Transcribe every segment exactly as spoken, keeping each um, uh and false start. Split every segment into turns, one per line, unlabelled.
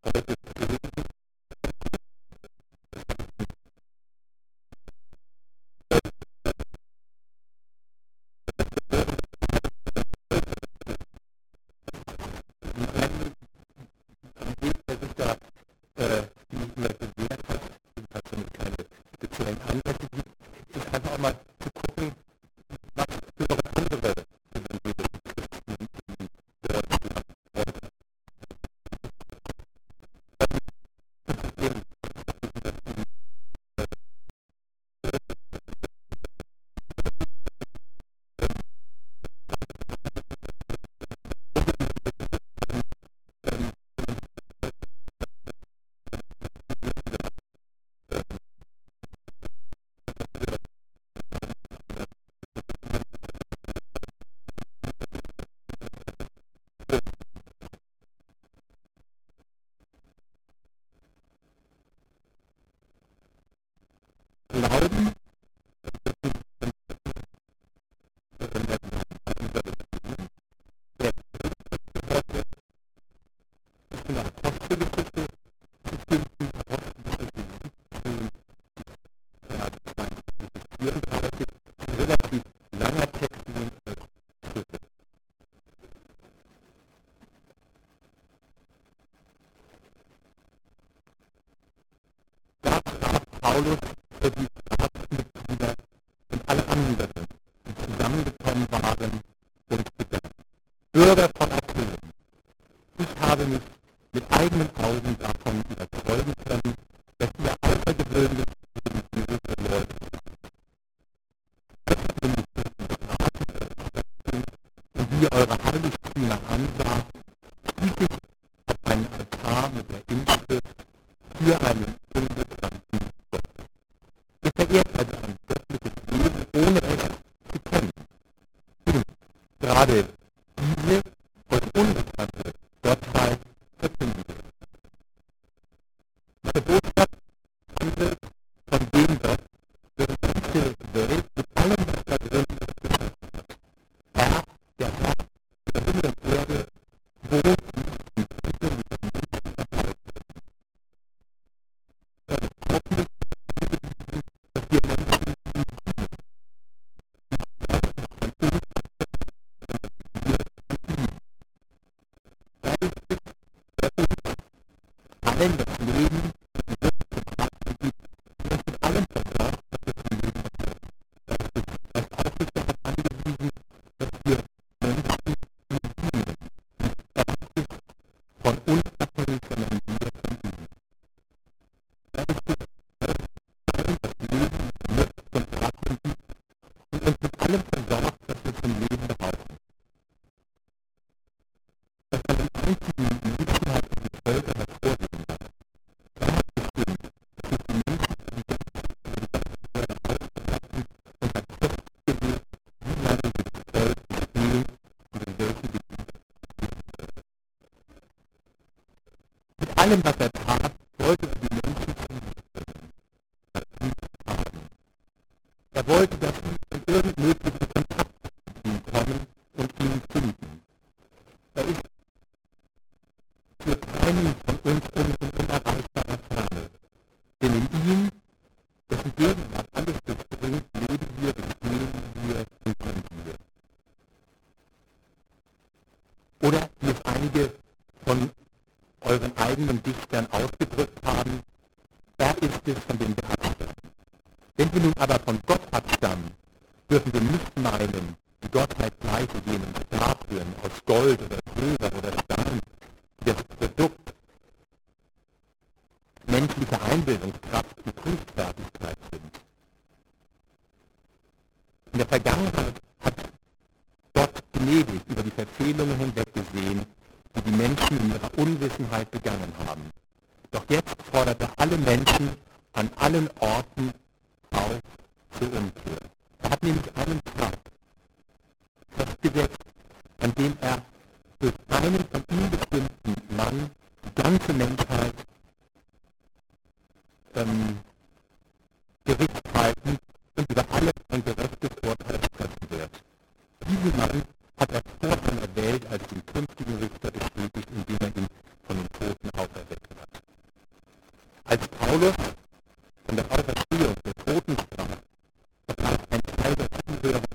heute Bösen der sich da äh, nicht mehr bewährt hat, jedenfalls wenn es keine speziellen Anlässe gibt, ist einfach auch mal zu gucken, was für noch andere evangelische Christen in Deutschland heute passieren. Glauben, in der Apostelgeschichte, bestimmten Apostelgeschichte vierunddreißig, ein relativ langer Text, den ich als Schlüssel. Da sprach Paulus für die Ratsmitglieder und alle anderen, die zusammengekommen waren, und begann: Bürger von Athen, ich habe mich mit eigenen Augen davon überzeugen können, dass ihr außergewöhnlich religiöse Leute seid. Und wie ihr eure Heiligtümer ansah, stieß ich auf einen Altar mit der Inschrift für einen unbekannten Gott. Ihr verehrt also ein göttliches Wesen, ohne es zu kennen. Gerade diese euch unbekannte Gottheit verkündigen. Diese Botschaft handelt von dem Gott, der die ganze Welt mit allem, was da drin ist, geschaffen hat. Er, der Herr der Himmel und Erde, wohnt nicht in Tempeln, die von Menschen verteilt werden. Das ist hoffentlich bewiesen, dass wir Menschen ihn lieben. Das ist von uns, dass wir ihn. Er ist es, der uns allen das Leben und die Lust zum Atmen gibt und uns mit allem versorgt, was wir zum Leben brauchen. Das ist es. Er ist auch nicht darauf angewiesen, dass wir Menschen ihm dienen. Er ist es von uns abhängig, sondern wir von ihm. Er ist es, der uns allen das Leben mit Lust zum Atmen gibt und uns mit allem versorgt, was wir zum Leben brauchen. Dass man den einzigen Menschenheit und die Völker hervorheben darf. Er hat bestimmt, dass sich die Menschen für die Gottheit über die ganze Erde ausbreiten und hat festgelegt, wie lange dieses Volk bestehen und in welchen Gebieten es leben wird. Mit allem, was er tat, wollte er die Menschen zu sich bringen, dass sie es haben. Er wollte, dass sie in irgend möglichen Kontakt mit ihm kommen und ihn finden. Er ist für keinen von uns in unerreichbarer Ferne. Denn in ihm, dessen Gegenwart alles durchdringt, leben wir, bestehen wir und sind wir. Oder wie es einige von euren eigenen Dichtern ausgedrückt haben, er ist es, von dem wir abstammen. Wenn wir nun aber von Gott abstammen, dürfen wir nicht meinen, die Gottheit gleiche jenem Statuen aus Gold oder Silber oder Stein, die das Produkt menschlicher Einbildungskraft und Kunstfertigkeit sind. In der Vergangenheit hat Gott gnädig über die Verfehlungen hinweggesehen, die die Menschen in ihrer Unwissenheit begangen haben. Doch jetzt fordert er alle Menschen an allen Orten auf zur Umkehr. Er hat nämlich einen Tag festgesetzt, an dem er durch einen von ihm bestimmten Mann die ganze Menschheit ähm, Gericht halten und über alle ein gerechtes Urteil sprechen wird. Diesen Mann hat er vor seiner Welt als den künftigen Richter bestätigt, indem er ihn von den Toten auferweckt hat.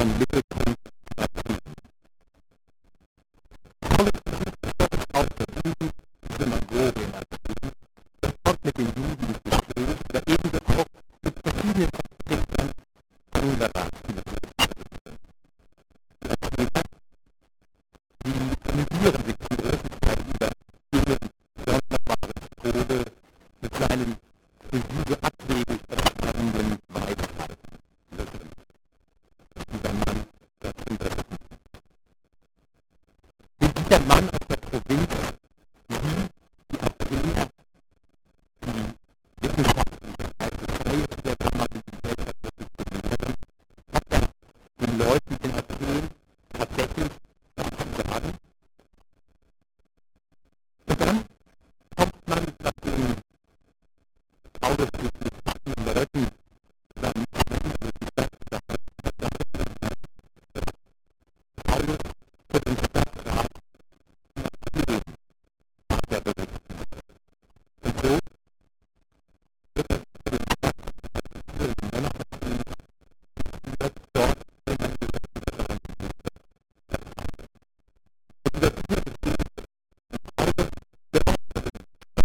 ihren Mittelpunkt erzielen. Paulus versucht auch versuchen, Synagoge in Athen, das dort mit den Juden ins Gespräch oder ebenso auch mit verschiedenen Vertretern anderer philosophischer Richtungen. Die amüsieren sich zum größten Teil über Dinge wie sonderbares Tode mit seinen für sie so abwegig erscheinenden Weisheiten. Dieser Mann, das untersucht. Wie dieser Mann aus der Provinz, wie die Athener, die Wissenschaften, das heißt das Freieste der damaligen Gesellschaft revolutionieren, hat er den Leuten in Athen tatsächlich was zu sagen. Und dann kommt man, nachdem Paulus mit achten Leuten dann Paulus für den Stadtrat Athen nach der Bericht. Und so wird es für den Stadtrat Männer wird dort in ein Gesetz und das hier besteht Paulus der auch für den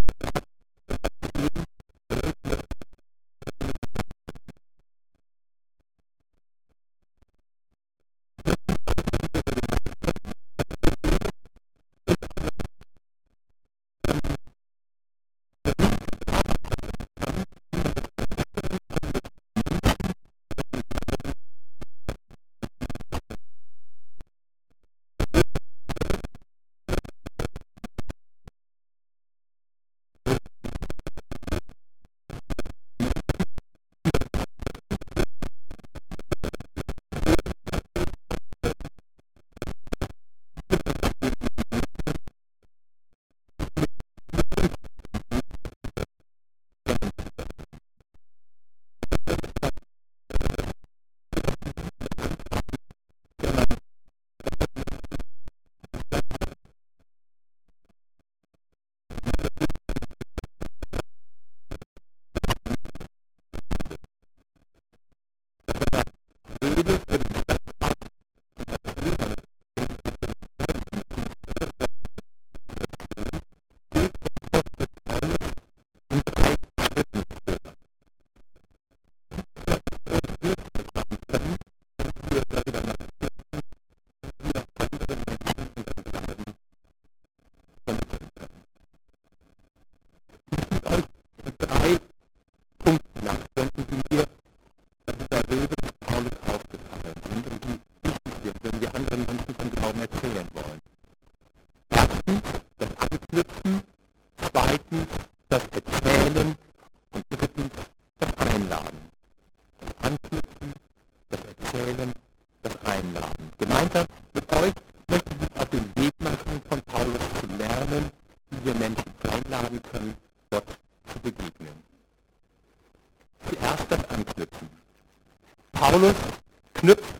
drei Punkten nachdenken, die mir bei dieser Rede mit Paulus aufgefallen sind und die wichtig sind, wenn wir anderen Menschen von Glauben erzählen wollen. Erstens das Anknüpfen, zweitens das Erzählen und drittens das Einladen. Das Anknüpfen, das Erzählen, das Einladen. Gemeinsam mit euch möchte ich auf den Weg machen, von Paulus zu lernen, wie wir Menschen einladen können, Gott zu begegnen. Zuerst das Anknüpfen. Paulus knüpft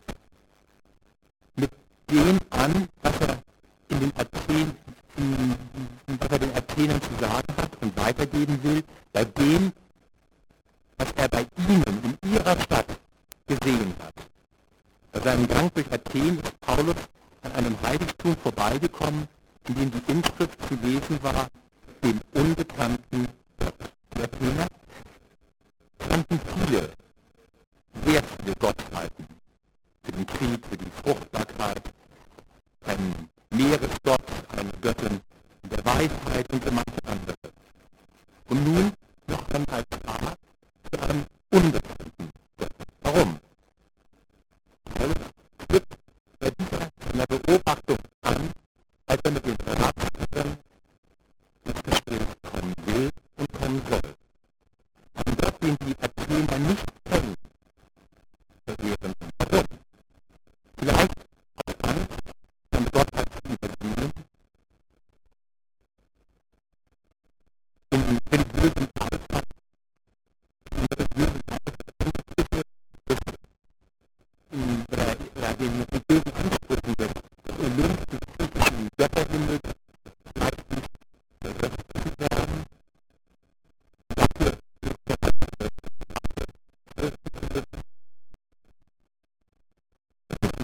mit dem an, was er in den Athen, in, was er den Athenern zu sagen hat und weitergeben will, bei dem, was er bei ihnen in ihrer Stadt gesehen hat. Bei seinem Gang durch Athen ist Paulus an einem Heiligtum vorbeigekommen, in dem die Inschrift zu lesen war, dem unbekannten Gott. Die Athener kannten viele, sehr viele Gottheiten. Für den Krieg, für die Fruchtbarkeit, einen Meeresgott, eine Göttin der Weisheit und für manche andere. Und nun noch ein Altar für einen unbekannten Gott. Warum? Paulus knüpft bei dieser seiner Beobachtung an, als er mit den Ratgebern ins Gespräch kommen will und kommen soll. Ein Gott, den die Athener nicht kennen, verehren. Warum? Vielleicht aus Angst, seine Gottheit zu übersehen, in religiösen Alltag, in religiösen Alltag, oder den religiösen Ansprüchen des Olymp, des griechischen Götterhimmels, meistens gerecht zu werden. Dafür ist der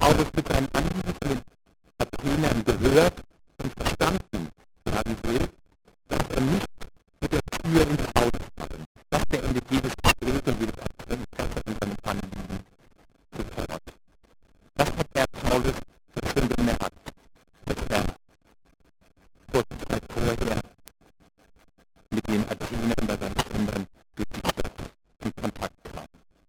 Paulus mit seinen Anliegen von den Athenern gehört und verstanden werden will, dass er nicht mit der Tür ins Haus fallen. Das beendet jedes Gespräch und jedes Interesse an seinem Anliegen sofort. Das hat der Paulus schon gemerkt, als er kurze Zeit vorher mit den Athenern bei seinen Kindern durch die Stadt in Kontakt kam.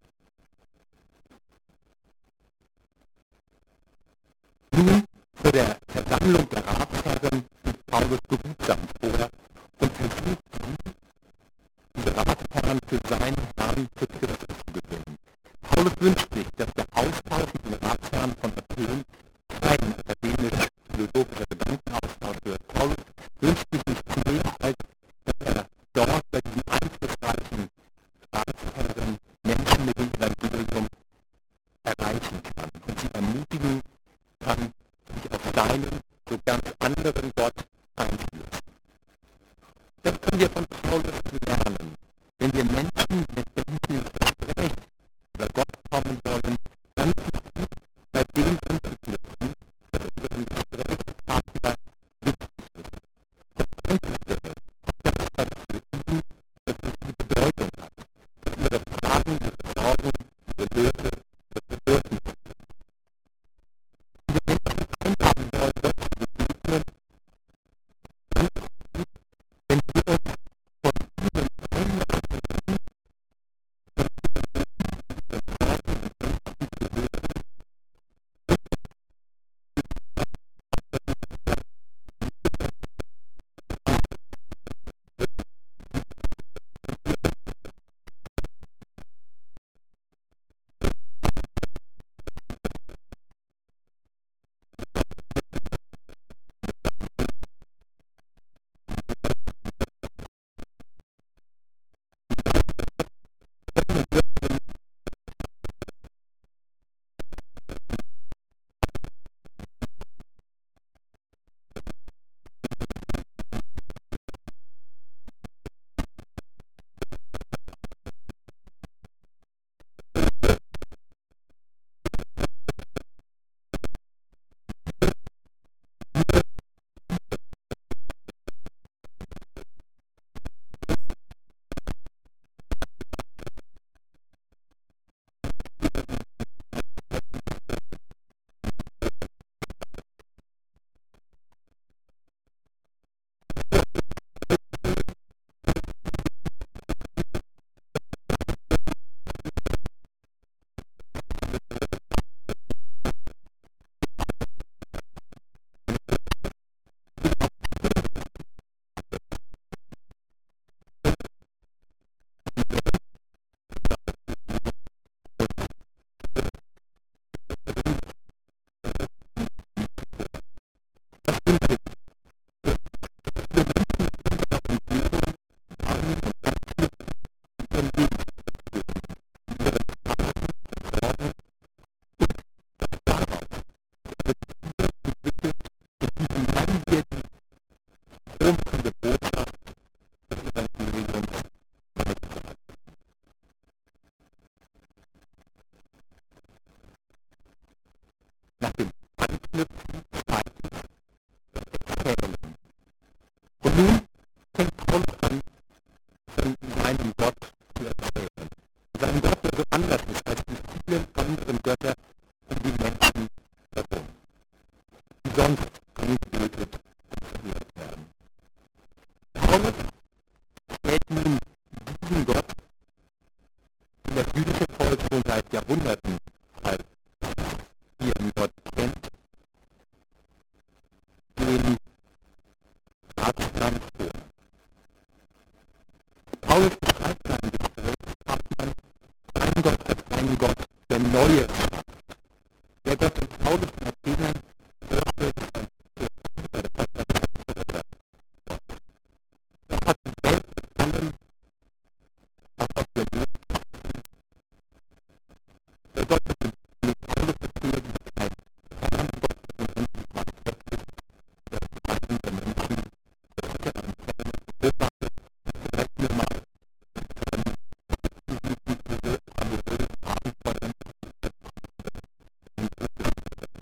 Nun zu der Versammlung der Ratsherren ist Paulus behutsam vor und versucht, diese Ratsherren für seinen Herrn für Christus zu gewinnen. Paulus wünscht sich, dass der Austausch mit den Ratsherren von Athen kein akademisch-philosophischer Gedankenaustausch wird. Paulus wünscht sich nicht mehr, als dass er dort bei diesen einflussreichen Ratsherren Menschen mit dem Evangelium erreichen kann und sie ermutigen kann, sich auf seinen, so ganz anderen Gott einzulassen. Das können wir von Paulus lernen. Wenn wir Menschen mit diesem Gespräch über Gott kommen wollen, dann ist es gut, bei dem anzuknüpfen, dass unseren Gesprächspartner wichtig ist. Das Einzige, das was für ihn eine Bedeutung hat, dass ihre Fragen, ihre Sorgen, ihre Nöte, das Bedürfnis diese Menschen einladen wollen, Gott zu begegnen, dann ist es gut, wenn wir uns von ihnen einladen lassen, von ihren Sorgen und Ängsten zu hören, nach dem Anknüpfen zweitens erzählen. Und nun fängt Paulus an, von seinem Gott zu erzählen. Sein Gott, der so anders ist als die vielen anderen Götter um die Menschen herum, die sonst angebetet und verehrt werden. Paulus stellt nun diesen Gott, den das jüdische Volk schon seit Jahrhunderten als ihren Gott kennt, den Ratsherrn vor. Paulus beschreibt seinen Gesprächspartnern seinen Gott als einen Gott, der Neues schafft. Der Gott in Paulus und Athenern hörte ein Das hat die Welt mit allem, was aus der Not der Gott mit Paulus befindet sich ein Herrn Gott, der unendlich manifest ist, der Freien der Menschen, der Götter an Herren, der Sache, vielleicht nur mal diese amorösen Abenteuern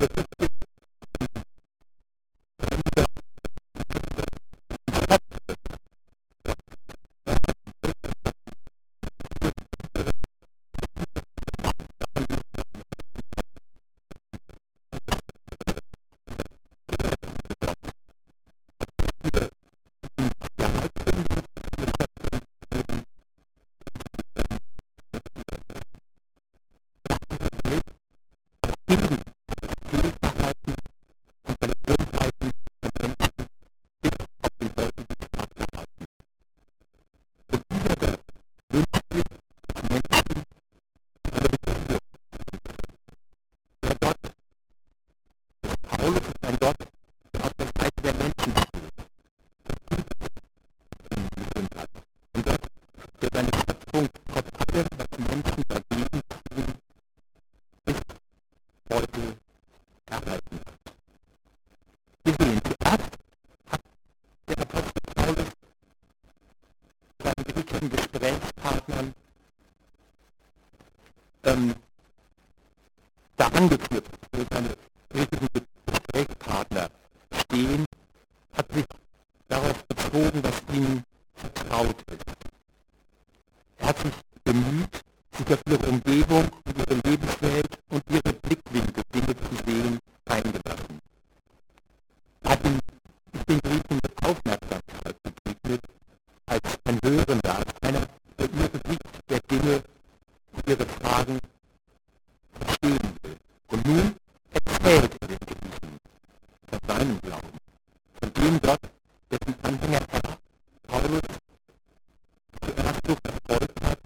Ähm, da angeführt, wo seine griechischen Gesprächspartner stehen, hat sich darauf bezogen, was ihnen vertraut ist. Er hat sich bemüht, sich auf ihre Umgebung und ihre Lebenswelt und ihre Blickwinkel, Dinge zu sehen, eingelassen. Er hat den, den Griechen mit Aufmerksamkeit begegnet, als ein Hörender, als einer, der ihre Sicht der Dinge und ihre Fragen verstehen will. Und nun erzählt er den Griechen von seinem Glauben, von dem Gott, dessen Anhänger er, Paulus, zuerst so verfolgt hat.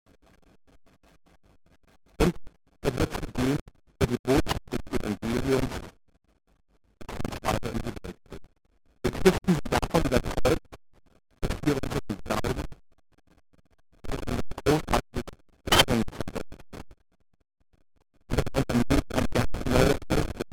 Und er wird zudem für die Botschaft des Evangeliums weiter in die Welt bringen. Wir Christen sind davon überzeugt, dass wir unseren Glauben großartig beschränken können. Und dass unser Leben eine ganz neue Welt ist.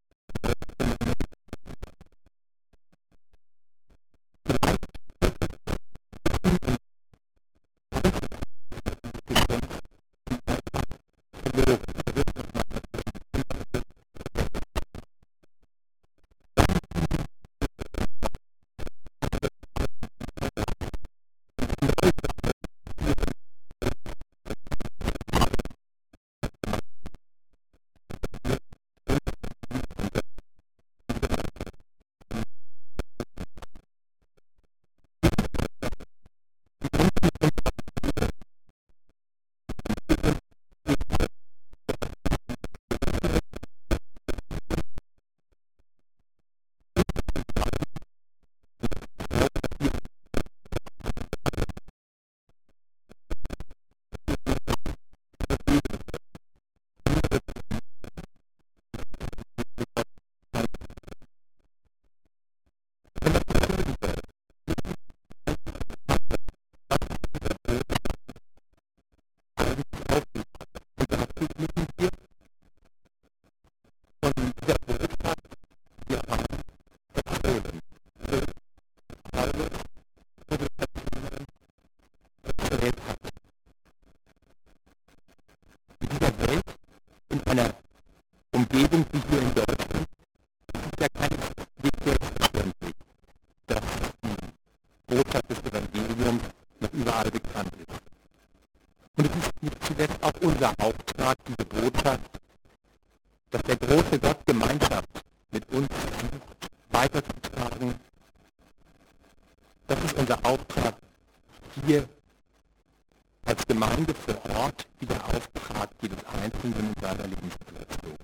Umgebung wie hier in Deutschland ist ja keineswegs selbstverständlich, dass die Botschaft des Evangeliums noch überall bekannt ist. Und es ist nicht zuletzt auch unser Auftrag, diese Botschaft, dass der große Gott Gemeinschaft mit uns sucht, weiterzutragen. Das ist unser Auftrag hier als Gemeinde vor Ort, wie der Auftrag jedes Einzelnen in seiner Lebenssituation.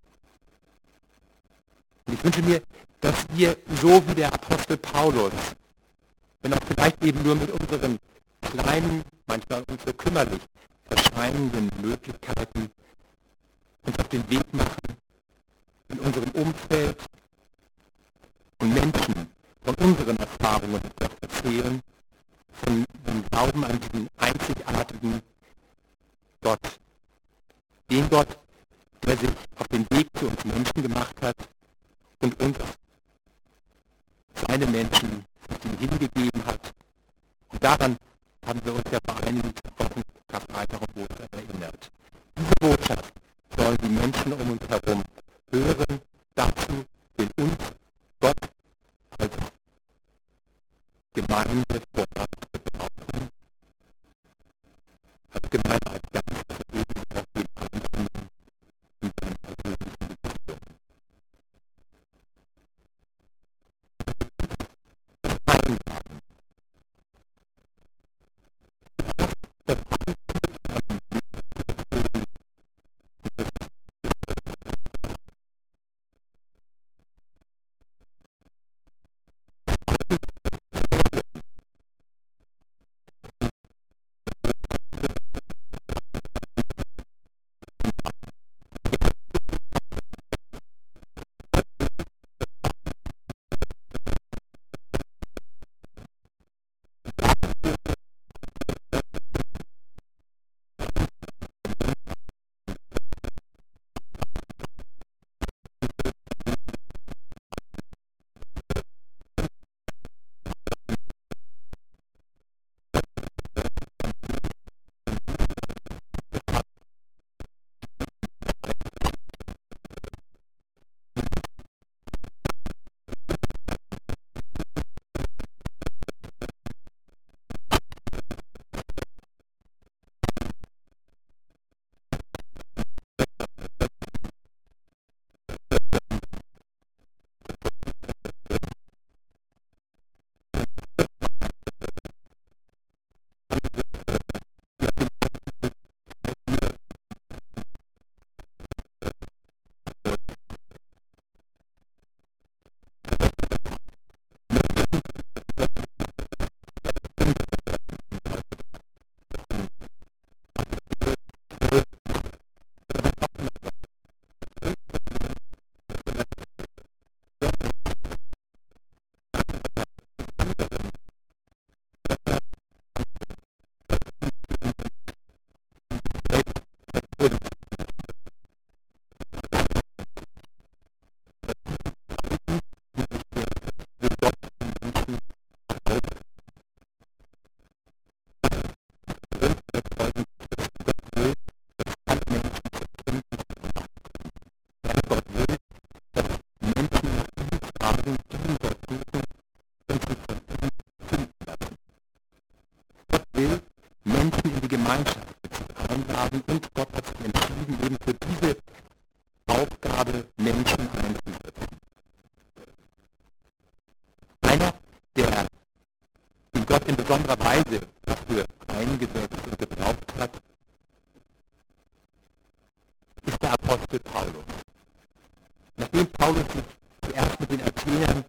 Und ich wünsche mir, dass wir so wie der Apostel Paulus, wenn auch vielleicht eben nur mit unseren kleinen, manchmal uns so kümmerlich erscheinenden Möglichkeiten, uns auf den Weg machen, in unserem Umfeld und Menschen von unseren Erfahrungen etwas erzählen, von dem Glauben an diesen einzigartigen Gott, den Gott, der sich auf den Weg zu uns Menschen gemacht hat und uns seine Menschen sich ihm hingegeben hat. Und daran haben wir uns ja vor einigen Wochen Karfreitag und Ostern erinnert. Diese Botschaft sollen die Menschen um uns herum gehören dazu, den uns Gott als Gemeinde voran gebrauchen, als Gemeinde als Ganzes ebenso auch den Einzelnen in seinen persönlichen Beziehungen. Einladen. Das will Menschen in die Gemeinschaft einladen und Gott hat sich entschieden, eben für diese Aufgabe Menschen einzusetzen. Einer, der den Gott in besonderer Weise dafür eingesetzt und gebraucht hat, ist der Apostel Paulus. Nachdem Paulus sich zuerst mit den Athenern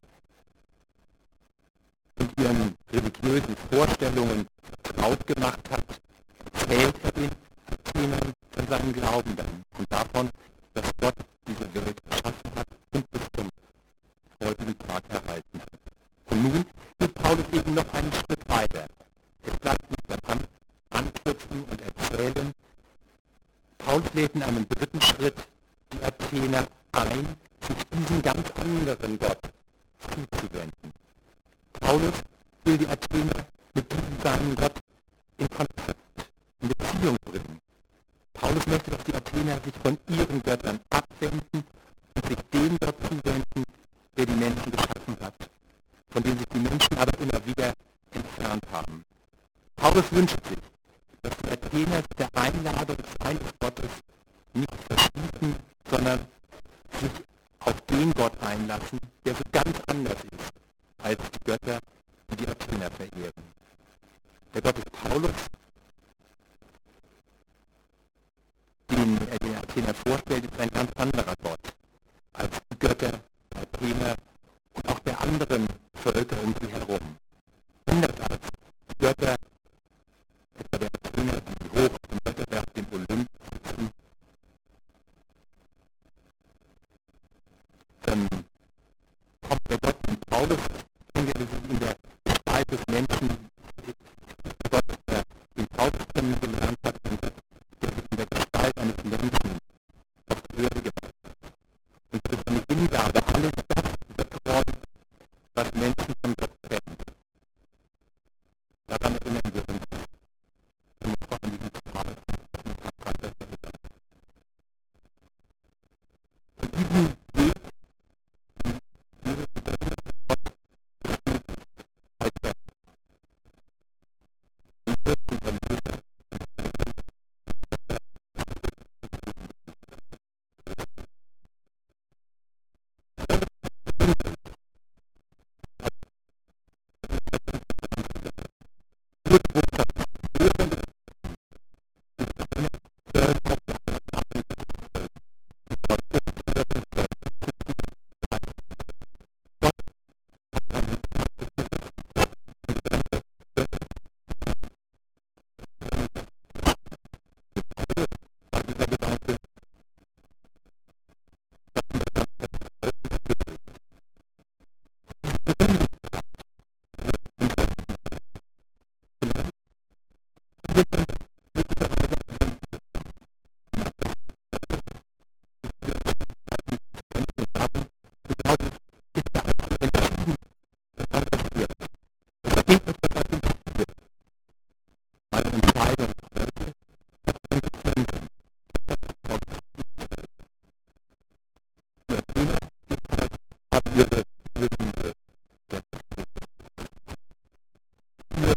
und ihren religiösen Vorstellungen vertraut gemacht hat, erzählt er den Athenern von seinem Glauben dann und davon, dass Gott diese Welt geschaffen hat und bis zum heutigen Tag erhalten hat. Und nun geht Paulus eben noch einen Schritt weiter. Es bleibt nicht beim Anknüpfen und Erzählen. Paulus lädt in einem dritten Schritt die Athener ein, sich diesem ganz anderen Gott zuzuwenden. Paulus will die Athener mit diesem seinen Gott in Kontakt, in Beziehung bringen. Paulus möchte, dass die Athener sich von ihren Göttern abwenden und sich dem Gott zuwenden, der die Menschen geschaffen hat, von dem sich die Menschen aber immer wieder entfernt haben. Paulus wünscht sich, dass die Athener sich der Einladung seines Gottes nicht verschließen, sondern sich auf den Gott einlassen, der so ganz anders ist als die Götter, die die Athener verehren. Der Gott des Paulus, den er den Athener vorstellt, ist ein ganz anderer Gott als die Götter der Athener und auch der anderen Völker um sie herum. Anders als die Götter etwa der Athener, die hoch auf dem Wettbewerb, dem Olymp sitzen, ähm, kommt der Gott in Paulus, den wir in der Gestalt des Menschen, Gott, der den Paulus kennengelernt hat und der sich in der Gestalt eines Menschen auf die Erde gemacht hat. Und für seine Hingabe alles das betreut, was Menschen von Gott kennen. Daran erinnern wir uns noch an diesen Tag, an den Tag der Welt. Und diesen ihre Liebe der Tür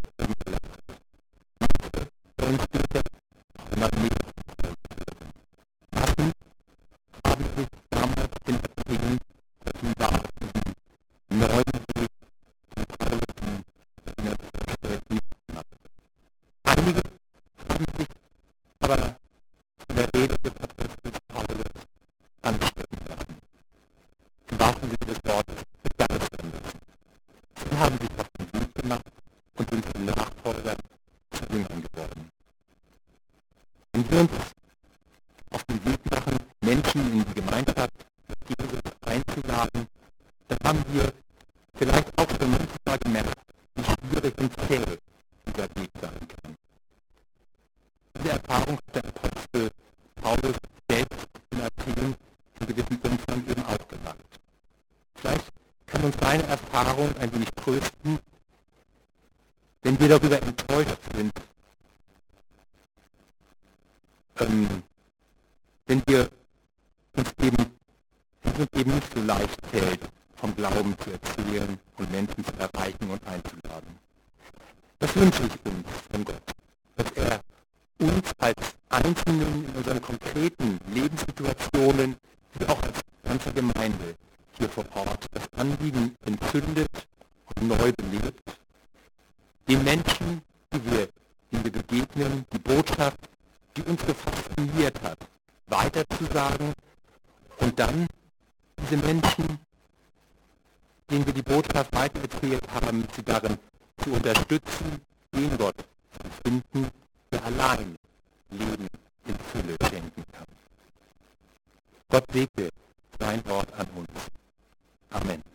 und später nach mir hatten, haben sich damals in Athen offenbar diesen neuen Weg von Paulus in der Welt nicht gemacht. Einige haben sich aber in der Rede des Apostels Paulus anstecken lassen. Im wahrsten Sinne des Wortes begeistern lassen. Sie haben sich auf den Weg gemacht und sind zum Nachfolger zu Jüngern geworden. Wenn wir uns auf den Weg machen, Menschen in die Gemeinschaft mit Jesus einzuladen, dann haben wir vielleicht auch schon manchmal gemerkt, wie schwierig und zäh dieser Weg sein kann. Diese Erfahrung hat der Apostel Paulus selbst in Athen in gewissem Umfang eben auch gemacht. Vielleicht kann uns seine Erfahrung ein wenig trösten, wenn wir darüber enttäuscht sind, ähm, wenn wir uns eben, wenn es uns eben nicht so leicht fällt, vom Glauben zu erzählen und Menschen zu erreichen und einzuladen. Das wünsche ich uns von Gott, dass er uns als Einzelnen in unseren konkreten Lebenssituationen, wie auch als ganze Gemeinde hier vor Ort, das Anliegen entzündet und neu belebt, den Menschen, die wir, denen wir begegnen, die Botschaft, die uns so fasziniert hat, weiterzusagen und dann diese Menschen, denen wir die Botschaft weitererzählt haben, sie darin zu unterstützen, den Gott zu finden, der allein Leben in Fülle schenken kann. Gott segne sein Wort an uns. Amen.